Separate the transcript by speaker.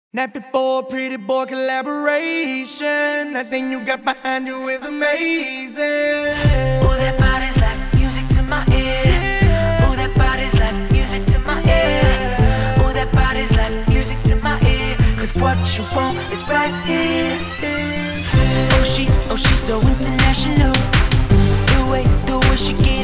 Speaker 1: Nappy boy, pretty boy collaboration. That thing you got behind you is amazing.
Speaker 2: Ooh, that body's like music to my ear. Ooh, that body's like music to my ear. Ooh, that body's like music to my ear. 'Cause what you want is right here. Oh, she's so international. The way she get